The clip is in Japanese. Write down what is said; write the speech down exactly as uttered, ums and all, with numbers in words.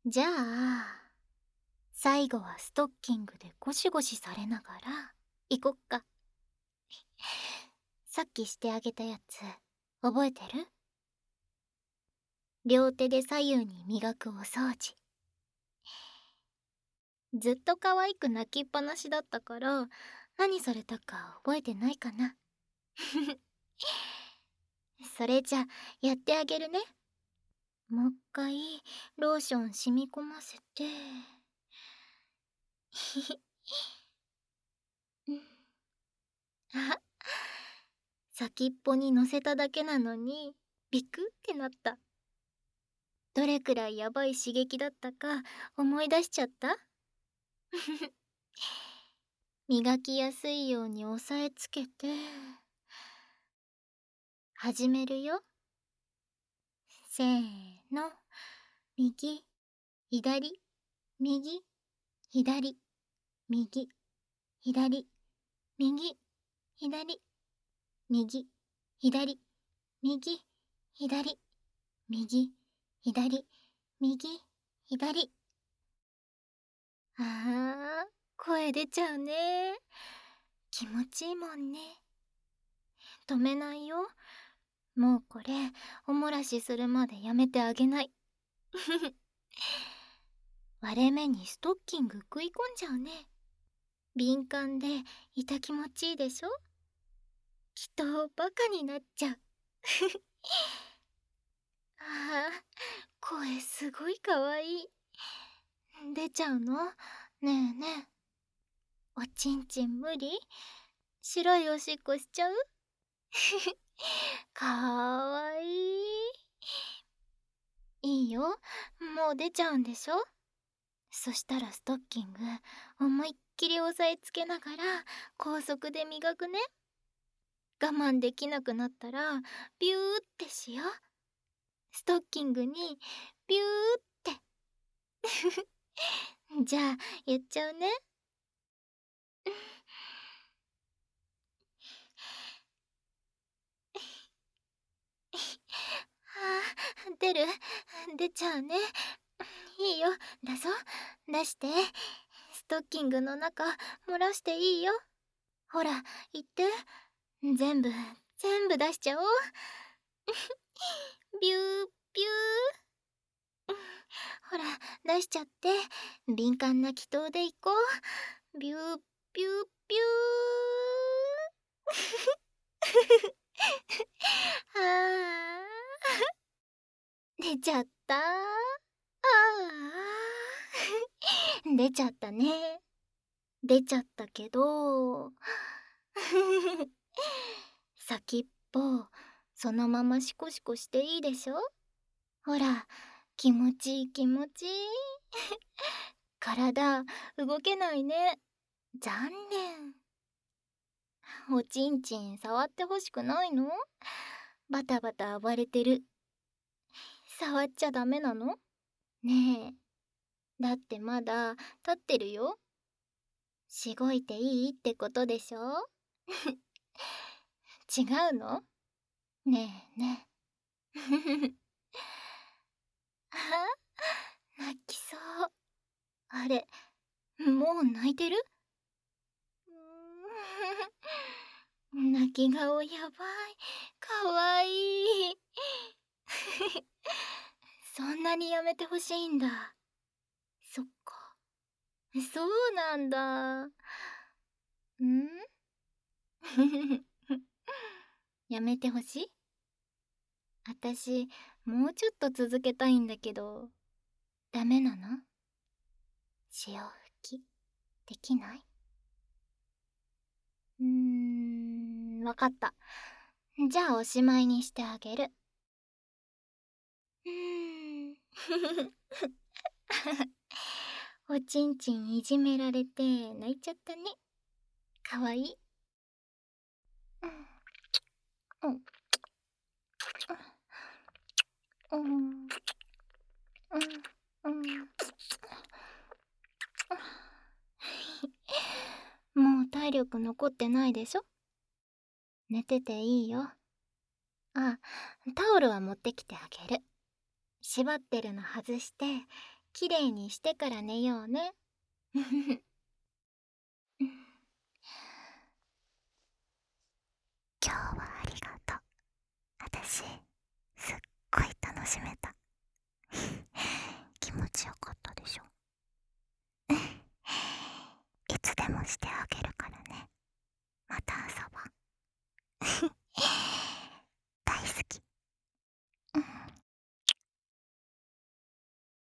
じゃあ、最後はストッキングでゴシゴシされながら行こっか。さっきしてあげたやつ覚えてる？両手で左右に磨くお掃除。ずっと可愛く泣きっぱなしだったから何されたか覚えてないかな。それじゃやってあげるね。もう一回ローション染み込ませて。あ、先っぽに乗せただけなのにビクってなった。どれくらいヤバい刺激だったか思い出しちゃった？磨きやすいように押さえつけて始めるよ。せーの。右左右左右左右左右左右左右左右左。あー、声出ちゃうね。気持ちいいもんね。止めないよ。もうこれおもらしするまでやめてあげない。割れ目にストッキング食い込んじゃうね。敏感で痛気持ちいいでしょ。きっとバカになっちゃう。ああ、声すごいかわいい。出ちゃうの？ねえねえ。おちんちん無理？白いおしっこしちゃう？かわいい。いいよ、もう出ちゃうんでしょ。そしたらストッキング思いっきり押さえつけながら高速で磨くね。我慢できなくなったらビューってしよう。ストッキングにビューって。じゃあやっちゃうね。はあ、出る？出ちゃうね。いいよ、出そう。出して。ストッキングの中漏らしていいよ。ほら言って。全部全部出しちゃおう。ビュービュー。ほら出しちゃって。敏感な気筒でいこう。ビュービュービュー。はあ、出ちゃった。ああ。出ちゃったね。出ちゃったけど先っぽそのままシコシコしていいでしょ。ほら気持ちいい気持ちいい。体動けないね。残念。おちんちん触ってほしくないの？バタバタ暴れてる。触っちゃダメなの？ねえ、だってまだ立ってるよ。しごいていいってことでしょ。違うの？ねえねえ。あ、泣きそう。あれ、もう泣いてる？うーん、泣き顔やばい。かわいい。そんなにやめてほしいんだ。そっか。そうなんだ。ん？やめてほしい？あたし、もうちょっと続けたいんだけど、ダメなの？潮吹き、できない？うーん、わかった。じゃあおしまいにしてあげる。うーん。おちんちんいじめられて泣いちゃったね。かわいい。うん。うん。うん。うん。もう体力残ってないでしょ。寝てていいよ。あ、タオルは持ってきてあげる。縛ってるの外してきれいにしてから寝ようね。今日はありがとう。私すっごい楽しめた。気持ちよかったでしょ。いつでもしてあ